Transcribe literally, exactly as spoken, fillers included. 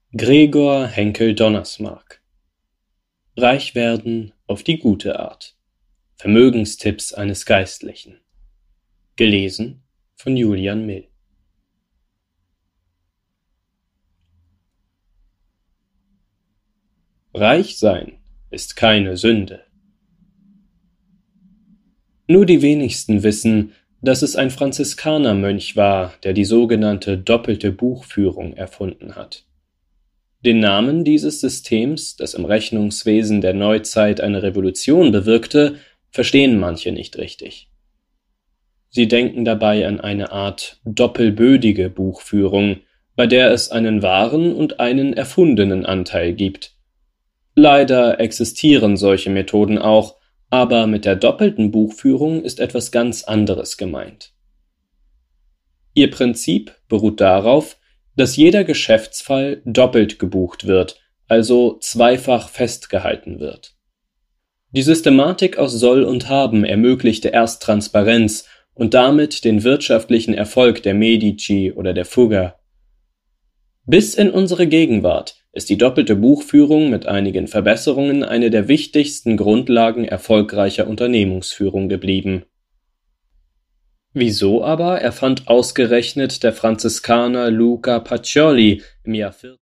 Gregor Henkel-Donnersmarck: Reich werden auf die gute Art. Vermögenstipps eines Geistlichen. Gelesen von Julian Mill. Reich sein ist keine Sünde. Nur die wenigsten wissen, dass es ein Franziskanermönch war, der die sogenannte doppelte Buchführung erfunden hat. Den Namen dieses Systems, das im Rechnungswesen der Neuzeit eine Revolution bewirkte, verstehen manche nicht richtig. Sie denken dabei an eine Art doppelbödige Buchführung, bei der es einen wahren und einen erfundenen Anteil gibt. Leider existieren solche Methoden auch, aber mit der doppelten Buchführung ist etwas ganz anderes gemeint. Ihr Prinzip beruht darauf, dass jeder Geschäftsfall doppelt gebucht wird, also zweifach festgehalten wird. Die Systematik aus Soll und Haben ermöglichte erst Transparenz und damit den wirtschaftlichen Erfolg der Medici oder der Fugger. Bis in unsere Gegenwart ist die doppelte Buchführung mit einigen Verbesserungen eine der wichtigsten Grundlagen erfolgreicher Unternehmensführung geblieben. Wieso aber erfand ausgerechnet der Franziskaner Luca Pacioli im Jahr